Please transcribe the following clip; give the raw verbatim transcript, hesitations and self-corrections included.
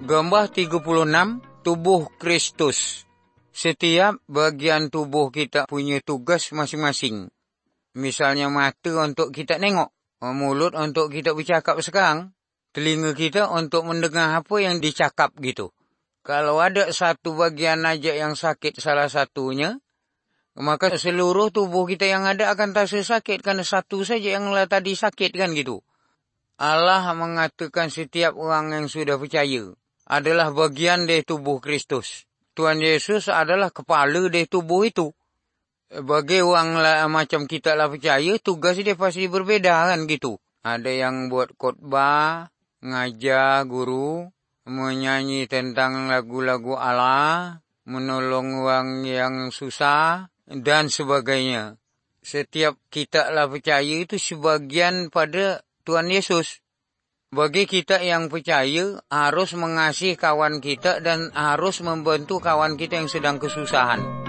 Gambar tiga puluh enam, tubuh Kristus. Setiap bagian tubuh kita punya tugas masing-masing. Misalnya mata untuk kita nengok, mulut untuk kita bercakap sekarang, telinga kita untuk mendengar apa yang dicakap gitu. Kalau ada satu bagian aja yang sakit salah satunya, maka seluruh tubuh kita yang ada akan terasa sakit karena satu saja yang tadi sakit kan gitu. Allah mengatakan setiap orang yang sudah percaya adalah bagian dari tubuh Kristus. Tuhan Yesus adalah kepala dari tubuh itu. Bagi orang lah, macam kita lah percaya, tugas dia pasti berbeda kan gitu. Ada yang buat khotbah, ngajar guru, menyanyi tentang lagu-lagu Allah, menolong orang yang susah, dan sebagainya. Setiap kita lah percaya itu sebagian pada Tuhan Yesus. Bagi kita yang percaya, harus mengasihi kawan kita dan harus membantu kawan kita yang sedang kesusahan.